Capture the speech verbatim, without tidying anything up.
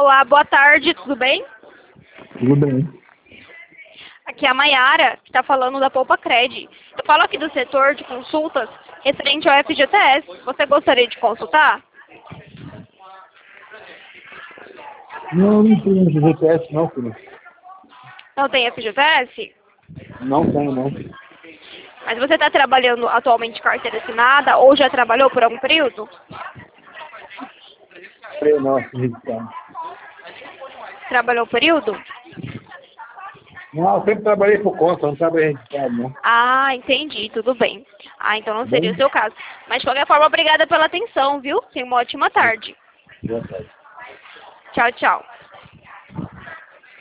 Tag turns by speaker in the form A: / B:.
A: Olá, boa tarde, tudo bem?
B: Tudo bem.
A: Aqui é a Maiara, que está falando da Poupa Cred. Eu falo aqui do setor de consultas referente ao F G T S. Você gostaria de consultar?
B: Não, não tenho G P S não, filho.
A: Não tem F G T S?
B: Não tenho, não.
A: Mas você está trabalhando atualmente de carteira assinada ou já trabalhou por algum período?
B: Eu não, acredito.
A: Trabalhou um período?
B: Não, eu sempre trabalhei por conta, não trabalhei registrado, não.
A: Ah, entendi, tudo bem. Ah, então não seria o
B: Bem,
A: seu caso. Mas de qualquer forma, obrigada pela atenção, viu? Tenha uma ótima tarde.
B: boa tarde.
A: Tchau, tchau.